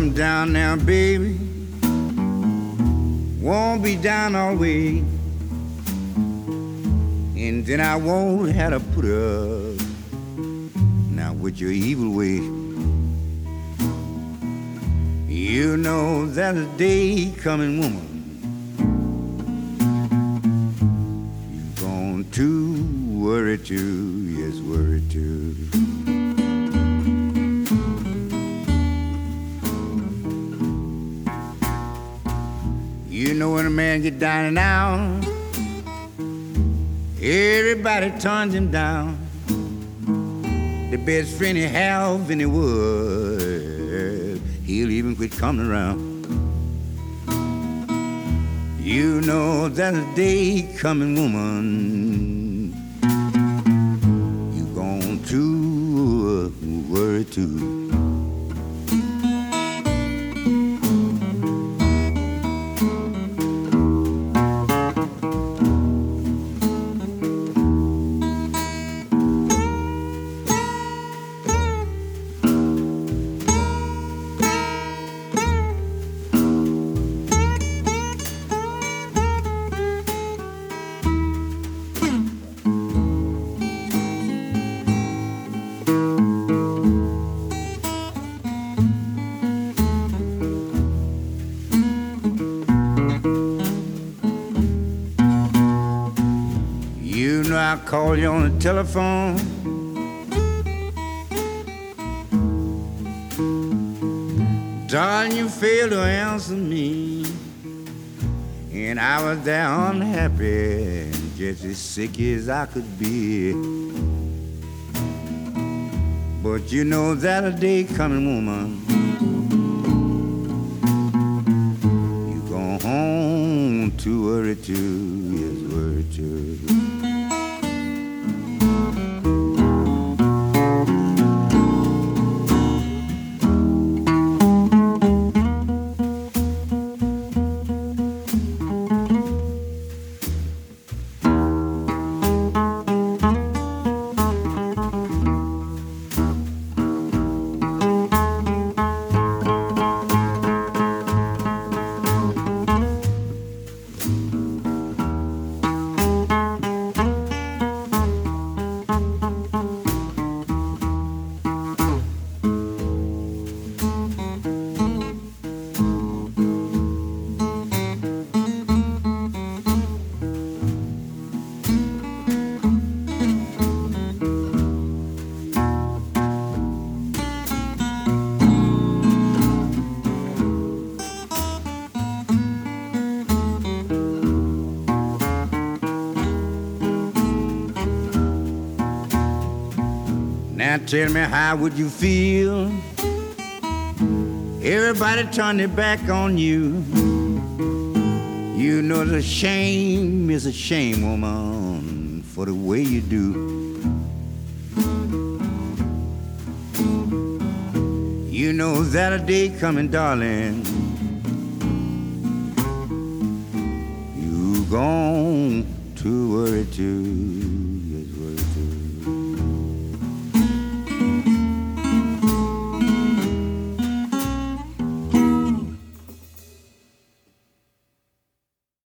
come down now, baby. Won't be down always. And then I won't have to put up now with your evil way. You know there's a day coming, woman. You're going to worry too, yes, worry too. You know when a man get down and out, everybody turns him down. The best friend he have in the world, he'll even quit coming around. You know there's a day coming, woman. You going to worry too. I call you on the telephone. Darling, you failed to answer me. And I was there unhappy, just as sick as I could be. But you know that a day coming, woman. You go home to worry too, yes, worry too. Now tell me, how would you feel? Everybody turned their back on you. You know the shame is a shame, woman, for the way you do. You know that a day coming, darling. You gone to worry too.